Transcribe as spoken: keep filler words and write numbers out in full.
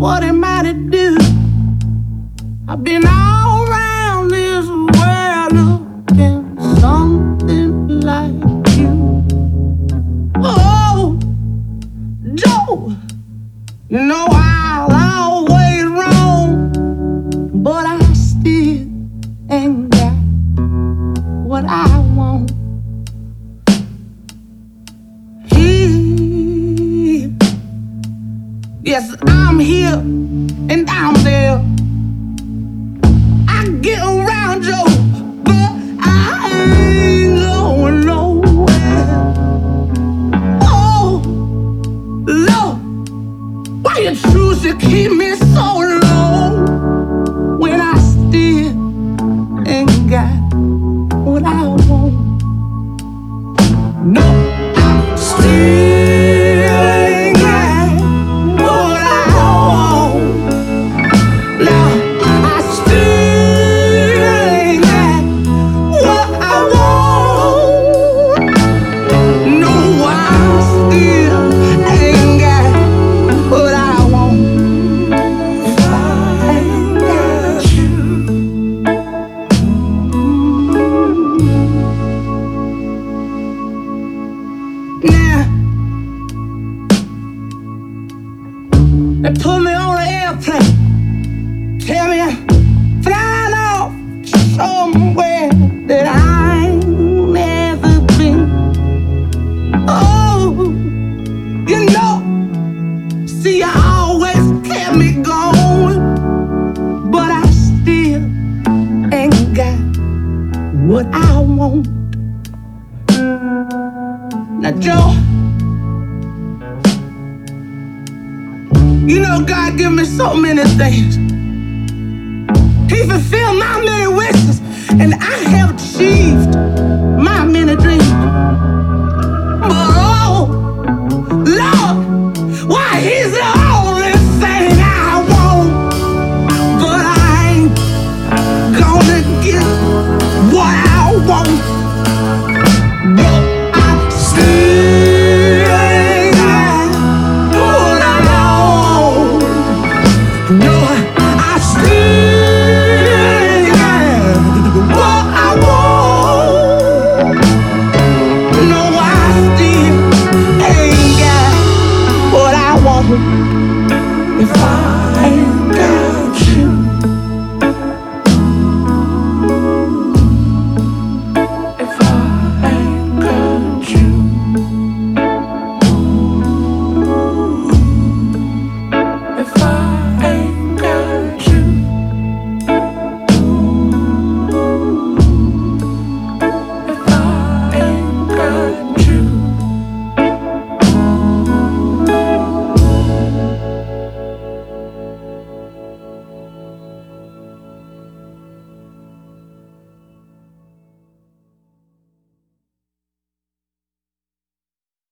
what am I to do? I've been all around this world looking for something like you. Oh, Joe, you know I'll always wrong, but I still ain't got what I want. Here, yes, I'm here and I'm there. I get around Joe, but I ain't going nowhere. Oh, Lord, why you choose to keep me so low when I still ain't got what I want? No, I still ain't got what I want. Now I still ain't got what I want. No, I still ain't got what I want. If I ain't got you. Now they put me on an airplane, tell me I'm flying off somewhere that I ain't never been. Oh, you know, see, I always kept me going, but I still ain't got what I want. Now, Joe, you know God give me so many things. He fulfilled my many wishes, and I have achieved my many dreams. But